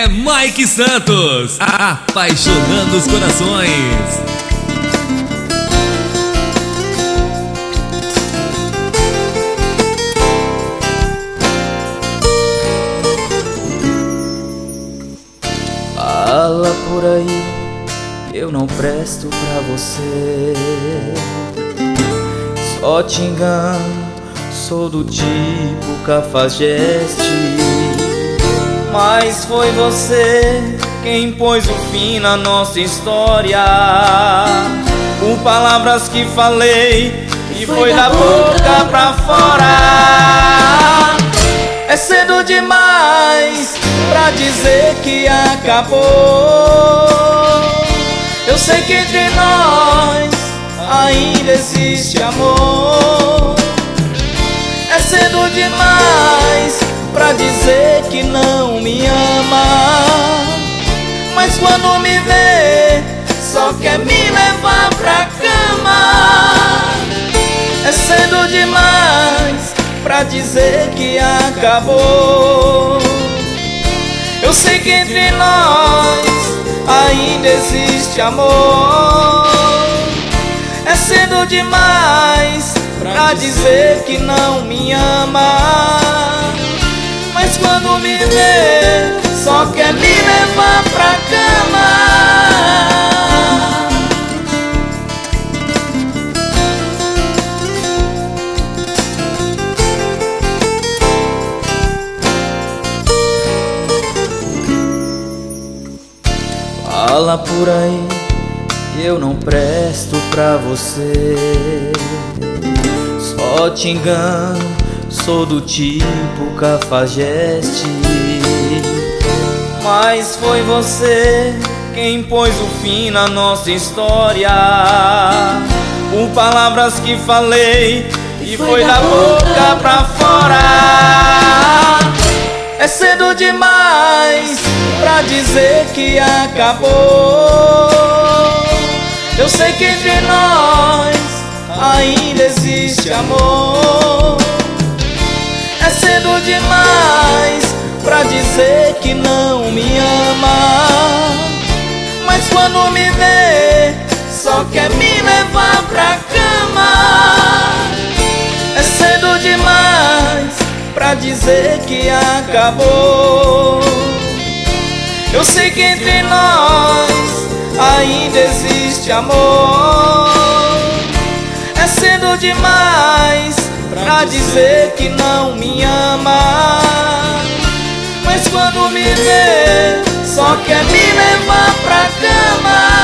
é Mike Santos, apaixonando os corações. Fala por aí, eu não presto pra você. Só te engano, sou do tipo cafajeste. Mas foi você quem pôs o fim na nossa história, com palavras que falei e foi da boca pra fora. É cedo demais pra dizer que acabou. Eu sei que entre nós ainda existe amor. É cedo demais pra dizer que não me ama, mas quando me vê só quer me levar pra cama. É cedo demais pra dizer que acabou. Eu sei que entre nós ainda existe amor. É cedo demais pra dizer que não me ama, mas quando me vê só quer me levar pra cama. Fala por aí, eu não presto pra você. Só te engano, sou do tipo cafajeste. Mas foi você quem pôs o fim na nossa história, com palavras que falei e foi da boca pra fora. É cedo demais pra dizer que acabou. Eu sei que entre nós ainda existe amor. É cedo demais pra dizer que não me ama, mas quando me vê só quer me levar pra cama. É cedo demais pra dizer que acabou. Eu sei que entre nós ainda existe amor. É cedo demais pra dizer que não me ama, mas quando me vê só quer me levar pra cama.